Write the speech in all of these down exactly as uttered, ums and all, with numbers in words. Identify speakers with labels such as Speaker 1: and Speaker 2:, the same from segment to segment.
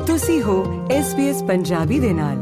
Speaker 1: ਤੁਸੀਂ ਹੋ S B S Punjabi ਦੇ ਨਾਲ।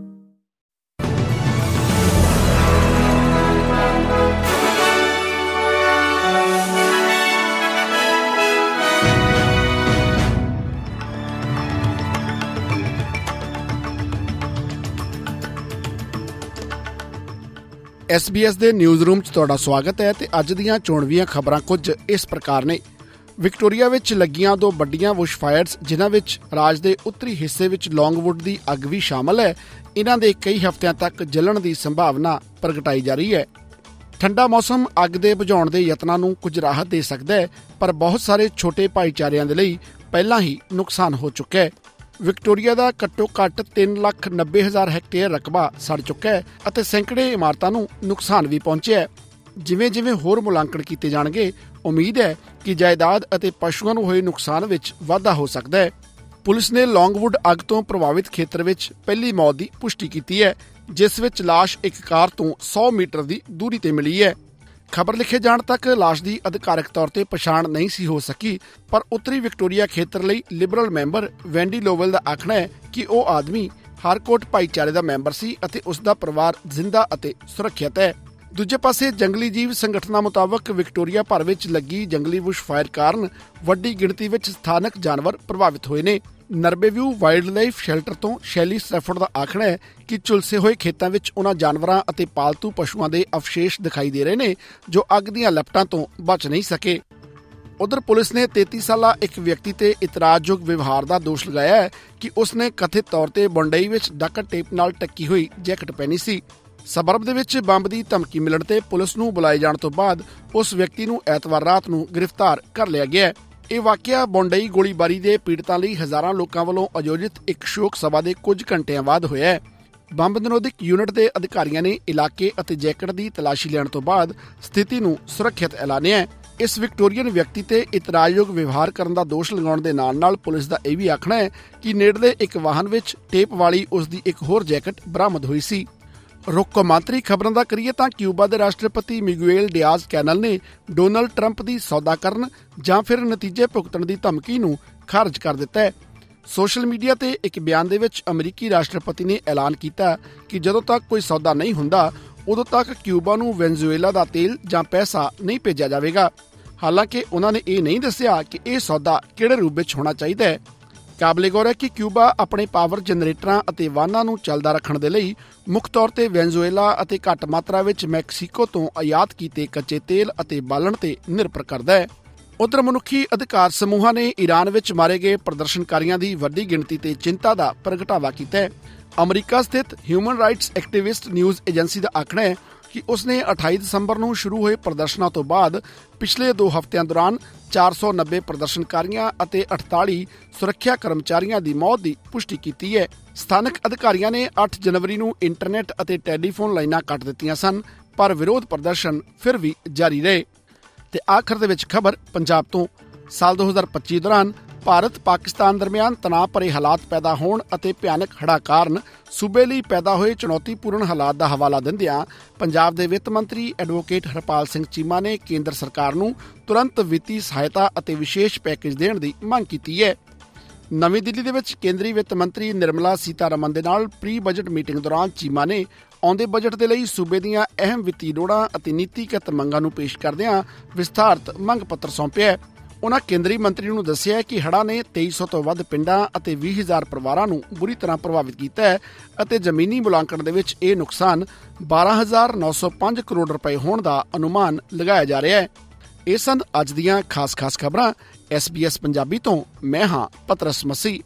Speaker 2: ਐਸ ਬੀ ਐਸ ਦੇ ਨਿਊਜ਼ ਰੂਮ 'ਚ ਤੁਹਾਡਾ ਸਵਾਗਤ ਹੈ ਤੇ ਅੱਜ ਦੀਆਂ ਚੋਣਵੀਆਂ ਖਬਰਾਂ ਕੁਝ ਇਸ ਪ੍ਰਕਾਰ ਨੇ। ਵਿਕਟੋਰੀਆ ਵਿੱਚ ਲੱਗੀਆਂ ਦੋ ਵੱਡੀਆਂ ਬੁਸ਼ਫਾਇਰਸ, ਜਿਨ੍ਹਾਂ ਵਿੱਚ ਰਾਜ ਦੇ ਉੱਤਰੀ ਹਿੱਸੇ ਵਿੱਚ ਲੌਂਗਵੁੱਡ ਦੀ ਅੱਗ ਵੀ ਸ਼ਾਮਲ ਹੈ, ਇਹਨਾਂ ਦੇ ਕਈ ਹਫ਼ਤਿਆਂ ਤੱਕ ਜਲਣ ਦੀ ਸੰਭਾਵਨਾ ਪ੍ਰਗਟਾਈ ਜਾ ਰਹੀ ਹੈ। ਠੰਡਾ ਮੌਸਮ ਅੱਗ ਦੇ ਬੁਝਾਉਣ ਦੇ ਯਤਨਾਂ ਨੂੰ ਕੁਝ ਰਾਹਤ ਦੇ ਸਕਦਾ ਹੈ, ਪਰ ਬਹੁਤ ਸਾਰੇ ਛੋਟੇ ਭਾਈਚਾਰਿਆਂ ਦੇ ਲਈ ਪਹਿਲਾਂ ਹੀ ਨੁਕਸਾਨ ਹੋ ਚੁੱਕਾ ਹੈ। ਵਿਕਟੋਰੀਆ ਦਾ ਘੱਟੋ ਘੱਟ ਤਿੰਨ ਲੱਖ ਨੱਬੇ ਹਜ਼ਾਰ ਹੈਕਟੇਅਰ ਰਕਬਾ ਸੜ ਚੁੱਕਾ ਹੈ ਅਤੇ ਸੈਂਕੜੇ ਇਮਾਰਤਾਂ ਨੂੰ ਨੁਕਸਾਨ ਵੀ ਪਹੁੰਚਿਆ ਹੈ। ਜਿਵੇਂ ਜਿਵੇਂ ਹੋਰ ਮੁਲਾਂਕਣ ਕੀਤੇ ਜਾਣਗੇ, ਉਮੀਦ ਹੈ ਕਿ ਜਾਇਦਾਦ ਅਤੇ ਪਸ਼ੂਆਂ ਨੂੰ ਹੋਏ ਨੁਕਸਾਨ ਵਿੱਚ ਵਾਧਾ ਹੋ ਸਕਦਾ ਹੈ। ਪੁਲਿਸ ਨੇ ਲੌਂਗਵੁੱਡ ਅੱਗ ਤੋਂ ਪ੍ਰਭਾਵਿਤ ਖੇਤਰ ਵਿੱਚ ਪਹਿਲੀ ਮੌਤ ਦੀ ਪੁਸ਼ਟੀ ਕੀਤੀ ਹੈ, ਜਿਸ ਵਿੱਚ ਲਾਸ਼ ਇੱਕ ਕਾਰ ਤੋਂ ਸੌ ਮੀਟਰ ਦੀ ਦੂਰੀ ਤੇ ਮਿਲੀ ਹੈ। ਖਬਰ ਲਿਖੇ ਜਾਣ ਤੱਕ ਲਾਸ਼ ਦੀ ਅਧਿਕਾਰਕ ਤੌਰ ਤੇ ਪਛਾਣ ਨਹੀਂ ਸੀ ਹੋ ਸਕੀ, ਪਰ ਉੱਤਰੀ ਵਿਕਟੋਰੀਆ ਖੇਤਰ ਲਈ ਲਿਬਰਲ ਮੈਂਬਰ ਵੈਂਡੀ ਲੋਵਲ ਦਾ ਆਖਣਾ ਹੈ ਕਿ ਉਹ ਆਦਮੀ ਹਾਰਕੋਟ ਭਾਈਚਾਰੇ ਦਾ ਮੈਂਬਰ ਸੀ ਅਤੇ ਉਸ ਦਾ ਪਰਿਵਾਰ ਜ਼ਿੰਦਾ ਅਤੇ ਸੁਰੱਖਿਅਤ ਹੈ। ਦੂਜੇ ਪਾਸੇ ਜੰਗਲੀ ਜੀਵ ਸੰਗਠਨਾਂ ਮੁਤਾਬਕ ਵਿਕਟੋਰੀਆ ਭਰ ਵਿੱਚ ਲੱਗੀ ਜੰਗਲੀ ਬੁਸ਼ਫਾਇਰ ਕਾਰਨ ਵੱਡੀ ਗਿਣਤੀ ਵਿੱਚ ਸਥਾਨਕ ਜਾਨਵਰ ਪ੍ਰਭਾਵਿਤ ਹੋਏ ਨੇ। ਨਰਬੇਵਿਊ ਵਾਈਲਡ ਲਾਈਫ ਸ਼ੈਲਟਰ ਤੋਂ ਸ਼ੈਲੀ ਸਟੈਫੋਰਡ ਦਾ ਆਖਣਾ ਹੈ ਕਿ ਝੁਲਸੇ ਹੋਏ ਖੇਤਾਂ ਵਿੱਚ ਉਹਨਾਂ ਜਾਨਵਰਾਂ ਅਤੇ ਪਾਲਤੂ ਪਸ਼ੂਆਂ ਦੇ ਅਵਸ਼ੇਸ਼ ਦਿਖਾਈ ਦੇ ਰਹੇ ਨੇ ਜੋ ਅੱਗ ਦੀਆਂ ਲਪਟਾਂ ਤੋਂ ਬਚ ਨਹੀਂ ਸਕੇ। ਉਧਰ ਪੁਲਿਸ ਨੇ ਤੇਤੀ ਸਾਲਾ ਇੱਕ ਵਿਅਕਤੀ ਤੇ ਇਤਰਾਜ਼ਯੋਗ ਵਿਵਹਾਰ ਦਾ ਦੋਸ਼ ਲਗਾਇਆ ਹੈ ਕਿ ਉਸਨੇ ਕਥਿਤ ਤੌਰ ਤੇ ਬੰਡਈ ਵਿੱਚ ਡਕਟ ਟੇਪ ਨਾਲ ਟੱਕੀ ਹੋਈ ਜੈਕਟ ਪਹਿਨੀ ਸੀ। ਸਬਰਬ ਦੇ ਵਿੱਚ ਬੰਬ ਦੀ ਧਮਕੀ ਮਿਲਣ ਤੇ ਪੁਲਿਸ ਨੂੰ ਬੁਲਾਏ ਜਾਣ ਤੋਂ ਬਾਅਦ ਉਸ ਵਿਅਕਤੀ ਨੂੰ ਐਤਵਾਰ ਰਾਤ ਨੂੰ ਗ੍ਰਿਫਤਾਰ ਕਰ ਲਿਆ ਗਿਆ। ਇਹ ਵਾਕਿਆ ਬੰਡਈ ਗੋਲੀਬਾਰੀ ਦੇ ਪੀੜਤਾਂ ਲਈ ਹਜ਼ਾਰਾਂ ਲੋਕਾਂ ਵੱਲੋਂ ਆਯੋਜਿਤ ਇੱਕ ਸ਼ੋਕ ਸਭਾ ਦੇ ਕੁਝ ਘੰਟਿਆਂ ਬਾਅਦ ਹੋਇਆ ਹੈ। ਬੰਬ ਨਿਰੋਧਕ ਯੂਨਿਟ ਦੇ ਅਧਿਕਾਰੀਆਂ ਨੇ ਇਲਾਕੇ ਅਤੇ ਜੈਕਟ ਦੀ ਤਲਾਸ਼ੀ ਲੈਣ ਤੋਂ ਬਾਅਦ ਸਥਿਤੀ ਨੂੰ ਸੁਰੱਖਿਅਤ ਐਲਾਨਿਆ ਹੈ। ਇਸ ਵਿਕਟੋਰੀਅਨ ਵਿਅਕਤੀ ਤੇ ਇਤਰਾਜ਼ਯੋਗ ਵਿਵਹਾਰ ਕਰਨ ਦਾ ਦੋਸ਼ ਲਗਾਉਣ ਦੇ ਨਾਲ ਨਾਲ ਪੁਲਿਸ ਦਾ ਇਹ ਵੀ ਆਖਣਾ ਹੈ ਕਿ ਨੇੜਲੇ ਇੱਕ ਵਾਹਨ ਵਿੱਚ ਟੇਪ ਵਾਲੀ ਉਸ ਦੀ ਇੱਕ ਹੋਰ ਜੈਕਟ ਬਰਾਮਦ ਹੋਈ ਸੀ। ਰੁੱਖ ਕੌਮਾਂਤਰੀ ਖਬਰਾਂ ਦਾ ਕਰੀਏ ਤਾਂ ਕਿਊਬਾ ਦੇ ਰਾਸ਼ਟਰਪਤੀ ਮਿਗੂਏਲ ਡਿਆਜ਼ ਕੈਨਲ ਨੇ ਡੋਨਲਡ ਟਰੰਪ ਦੀ ਸੌਦਾ ਕਰਨ ਜਾਂ ਫਿਰ ਨਤੀਜੇ ਭੁਗਤਣ ਦੀ ਧਮਕੀ ਨੂੰ ਖਾਰਜ ਕਰ ਦਿੱਤਾ ਹੈ। ਸੋਸ਼ਲ ਮੀਡੀਆ ਤੇ ਇੱਕ ਬਿਆਨ ਦੇ ਵਿੱਚ ਅਮਰੀਕੀ ਰਾਸ਼ਟਰਪਤੀ ਨੇ ਐਲਾਨ ਕੀਤਾ ਕਿ ਜਦੋਂ ਤੱਕ ਕੋਈ ਸੌਦਾ ਨਹੀਂ ਹੁੰਦਾ, ਉਦੋਂ ਤੱਕ ਕਿਊਬਾ ਨੂੰ ਵੈਨਜ਼ੂਏਲਾ ਦਾ ਤੇਲ ਜਾਂ ਪੈਸਾ ਨਹੀਂ ਭੇਜਿਆ ਜਾਵੇਗਾ। ਹਾਲਾਂਕਿ ਉਹਨਾਂ ਨੇ ਇਹ ਨਹੀਂ ਦੱਸਿਆ ਕਿ ਇਹ ਸੌਦਾ ਕਿਹੜੇ ਰੂਪ ਵਿੱਚ ਹੋਣਾ ਚਾਹੀਦਾ ਹੈ। ਕਾਬਲੇ ਗੌਰ ਹੈ ਕਿ ਕਿਊਬਾ ਆਪਣੇ ਪਾਵਰ ਜਨਰੇਟਰਾਂ ਅਤੇ ਵਾਹਨਾਂ ਨੂੰ ਚੱਲਦਾ ਰੱਖਣ ਦੇ ਲਈ ਮੁੱਖ ਤੌਰ ਤੇ ਵੈਨਜ਼ੂਏਲਾ ਅਤੇ ਘੱਟ ਮਾਤਰਾ ਵਿੱਚ ਮੈਕਸੀਕੋ ਤੋਂ ਆਯਾਤ ਕੀਤੇ ਕੱਚੇ ਤੇਲ ਅਤੇ ਬਾਲਣ ਤੇ ਨਿਰਭਰ ਕਰਦਾ ਹੈ। ਉਧਰ ਮਨੁੱਖੀ ਅਧਿਕਾਰ ਸਮੂਹਾਂ ਨੇ ਈਰਾਨ ਵਿੱਚ ਮਾਰੇ ਗਏ ਪ੍ਰਦਰਸ਼ਨਕਾਰੀਆਂ ਦੀ ਵੱਡੀ ਗਿਣਤੀ ਤੇ ਚਿੰਤਾ ਦਾ ਪ੍ਰਗਟਾਵਾ ਕੀਤਾ ਹੈ। ਅਮਰੀਕਾ ਸਥਿਤ human rights activist news agency ਦਾ ਆਖਣਾ ਹੈ ਕਿ ਉਸਨੇ ਅਠਾਈ ਦਸੰਬਰ ਨੂੰ ਸ਼ੁਰੂ ਹੋਏ ਪ੍ਰਦਰਸ਼ਨਾਂ ਤੋਂ ਬਾਅਦ ਪਿਛਲੇ ਦੋ ਹਫ਼ਤਿਆਂ ਦੌਰਾਨ ਚਾਰ ਸੌ ਨੱਬੇ ਪ੍ਰਦਰਸ਼ਨਕਾਰੀਆਂ ਅਤੇ ਅਠਤਾਲੀ ਸੁਰੱਖਿਆ ਕਰਮਚਾਰੀਆਂ ਦੀ ਮੌਤ ਦੀ ਪੁਸ਼ਟੀ ਕੀਤੀ ਹੈ। ਸਥਾਨਕ ਅਧਿਕਾਰੀਆਂ ਨੇ ਅੱਠ ਜਨਵਰੀ ਨੂੰ ਇੰਟਰਨੈਟ ਅਤੇ ਟੈਲੀਫੋਨ ਲਾਈਨਾਂ ਕੱਟ ਦਿੱਤੀਆਂ ਸਨ, ਪਰ ਵਿਰੋਧ ਪ੍ਰਦਰਸ਼ਨ ਫਿਰ ਵੀ ਜਾਰੀ ਰਹੇ। ਤੇ ਆਖਰ ਦੇ ਵਿੱਚ ਖਬਰ ਪੰਜਾਬ ਤੋਂ। ਸਾਲ ਦੋ ਹਜ਼ਾਰ ਪੱਚੀ ਦੌਰਾਨ ਭਾਰਤ ਪਾਕਿਸਤਾਨ ਦਰਮਿਆਨ ਤਣਾਅ ਭਰੇ ਹਾਲਾਤ ਪੈਦਾ ਹੋਣ ਅਤੇ ਭਿਆਨਕ ਹੜ੍ਹਾਂ ਕਾਰਨ ਸੂਬੇ ਲਈ ਪੈਦਾ ਹੋਏ ਚੁਣੌਤੀਪੂਰਨ ਹਾਲਾਤ ਦਾ ਹਵਾਲਾ ਦਿੰਦਿਆਂ ਪੰਜਾਬ ਦੇ ਵਿੱਤ ਮੰਤਰੀ ਐਡਵੋਕੇਟ ਹਰਪਾਲ ਸਿੰਘ ਚੀਮਾ ਨੇ ਕੇਂਦਰ ਸਰਕਾਰ ਨੂੰ ਤੁਰੰਤ ਵਿੱਤੀ ਸਹਾਇਤਾ ਅਤੇ ਵਿਸ਼ੇਸ਼ ਪੈਕੇਜ ਦੇਣ ਦੀ ਮੰਗ ਕੀਤੀ ਹੈ। ਨਵੀਂ ਦਿੱਲੀ ਦੇ ਵਿੱਚ ਕੇਂਦਰੀ ਵਿੱਤ ਮੰਤਰੀ ਨਿਰਮਲਾ ਸੀਤਾਰਮਨ ਦੇ ਨਾਲ ਪ੍ਰੀ ਬਜਟ ਮੀਟਿੰਗ ਦੌਰਾਨ ਚੀਮਾ ਨੇ ਆਉਂਦੇ ਬਜਟ ਦੇ ਲਈ ਸੂਬੇ ਦੀਆਂ ਅਹਿਮ ਵਿੱਤੀ ਲੋੜਾਂ ਅਤੇ ਨੀਤੀਗਤ ਮੰਗਾਂ ਨੂੰ ਪੇਸ਼ ਕਰਦਿਆਂ ਵਿਸਥਾਰਤ ਮੰਗ ਪੱਤਰ ਸੌਂਪਿਆ। ਉਨ੍ਹਾਂ ਕੇਂਦਰੀ ਮੰਤਰੀ ਨੂੰ ਦੱਸਿਆ ਕਿ ਹੜ੍ਹਾਂ ਨੇ ਤੇਈ ਸੌ ਤੋਂ ਵੱਧ ਪਿੰਡਾਂ ਅਤੇ ਵੀਹ ਹਜ਼ਾਰ ਪਰਿਵਾਰਾਂ ਨੂੰ ਬੁਰੀ ਤਰ੍ਹਾਂ ਪ੍ਰਭਾਵਿਤ ਕੀਤਾ ਹੈ ਅਤੇ ਜ਼ਮੀਨੀ ਮੁਲਾਂਕਣ ਦੇ ਵਿੱਚ ਇਹ ਨੁਕਸਾਨ ਬਾਰਾਂ ਹਜ਼ਾਰ ਨੌ ਸੌ ਪੰਜ ਕਰੋੜ ਰੁਪਏ ਹੋਣ ਦਾ ਅਨੁਮਾਨ ਲਗਾਇਆ ਜਾ ਰਿਹਾ ਹੈ। ਇਹ ਸਨ ਅੱਜ ਦੀਆਂ ਖਾਸ ਖਾਸ ਖਬਰਾਂ ਐਸ ਬੀ ਐਸ ਪੰਜਾਬੀ ਤੋਂ। ਮੈਂ ਹਾਂ ਪਤਰਸ ਮਸੀਹ।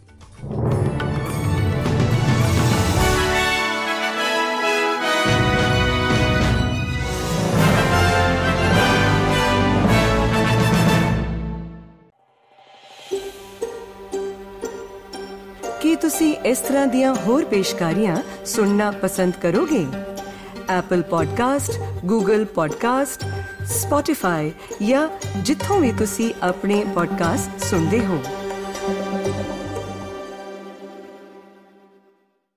Speaker 1: ਕੀ ਤੁਸੀਂ ਇਸ ਤਰ੍ਹਾਂ ਦੀਆਂ ਹੋਰ ਪੇਸ਼ਕਾਰੀਆਂ ਸੁਣਨਾ ਪਸੰਦ ਕਰੋਗੇ? Apple podcast, Google podcast, Spotify ਜਾਂ ਜਿੱਥੋਂ ਵੀ ਤੁਸੀਂ ਆਪਣੇ ਪੋਡਕਾਸਟ ਸੁਣਦੇ ਹੋ।